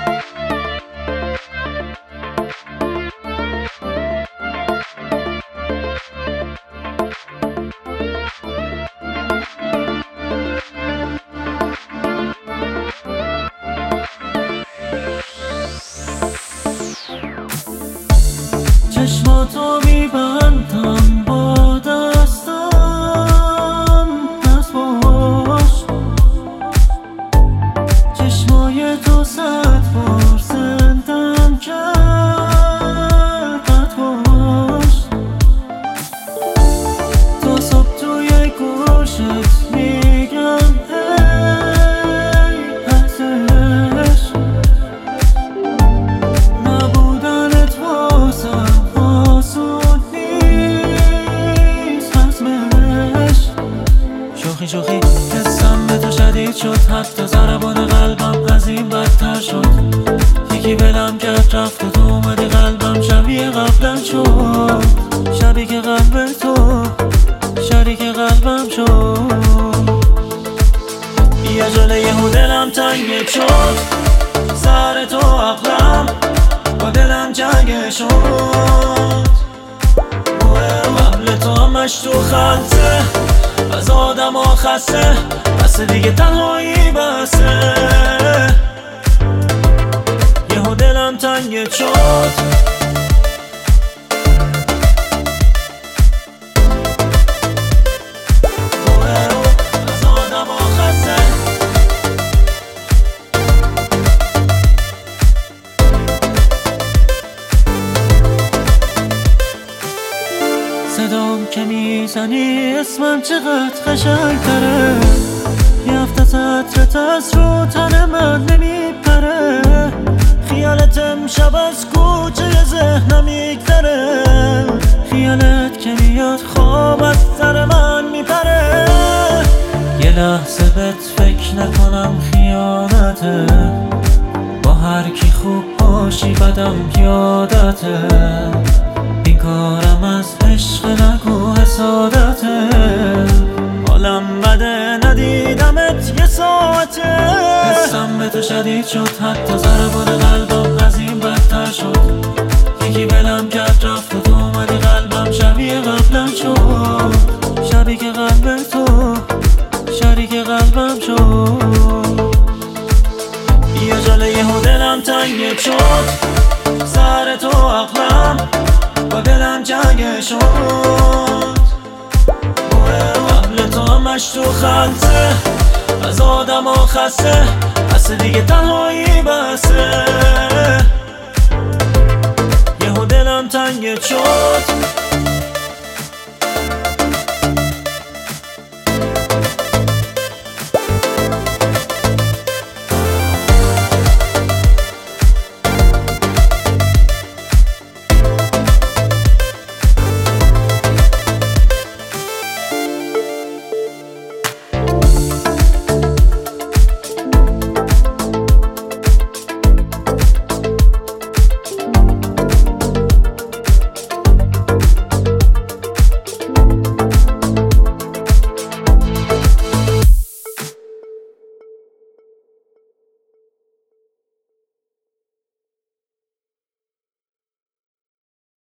چشماتو میبندم با دستم، دست باش. چشمای تو 100 بار زندم کرد، قد باش. تا صبح توی گوشت میگم ای ارزش، نبودنت واسم آسون نیست حتمش. شوخی شوخی حسم به تو شدید شد، حتی ضربان قلبم از این بدتر شد. یکی بلم کرد رفت و تو اومدی قلبم شبیه قبلم شد. شبیه که قلب تو شریک قلبم شد. یه جله یهو دلم تنگ شد، سر تو عقلم با دلم جنگ شد. قبل تو همش تو خلطه، از آدم ها خسته، بس دیگه تنهایی بسه. یهو دلم تنگ شد، از آدم ها خسته. صدام که میزنی اسمم چقدر قشنگ تره. یه هفته سطرت از رو تن من نمیپره. خیالت امشب از کوچه ذهنم میگذره. خیالت که میاد خواب از سر من میپره. یه لحظه بهت فکر نکنم خیانته، با هر کی خوب باشی بدم یادته. این کارم از عشق نگو حسادته. حالم بده ندیدمت یه ساعته. حسم به تو شدید شد، حتی ضربان قلبم از این بدتر شد. یکی بلم کرد رفت و تو اومدی قلبم شبیه قبلم شد. شبیه که قلب تو شریک قلبم شد. یه جله یهو دلم تنگ شد، سر تو عقلم با دلم جنگ شد. قبل تو همش تو خلطه، از آدم ها خسته، بس دیگه تنهایی بسه. یهو دلم تنگ شد.